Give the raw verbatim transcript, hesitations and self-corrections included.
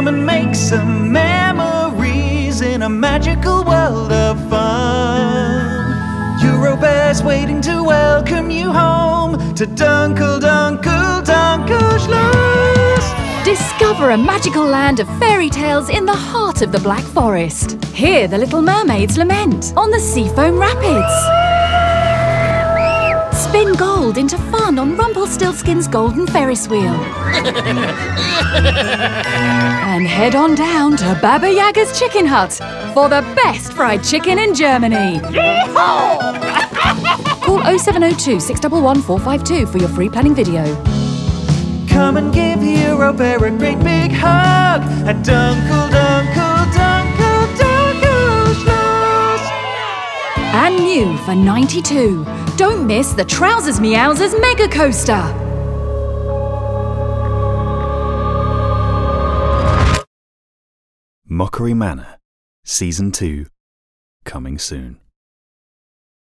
Come and make some memories in a magical world of fun. Eurobear's waiting to welcome you home to Dunkel, Dunkel, Dunkelschloss. Discover a magical land of fairy tales in the heart of the Black Forest. Hear the little mermaids lament on the Seafoam Rapids. Spin gold into fun on Rumpelstiltskin's golden Ferris wheel. And head on down to Baba Yaga's Chicken Hut for the best fried chicken in Germany. Call oh seven oh two, six one one, four five two for your free planning video. Come and give Eurobear a great big hug at Dunkel, Dunkel, Dunkel, Dunkelschloss. And new for ninety-two. Don't miss the Trousers Meowsers Mega Coaster. Mockery Manor, Season two, coming soon.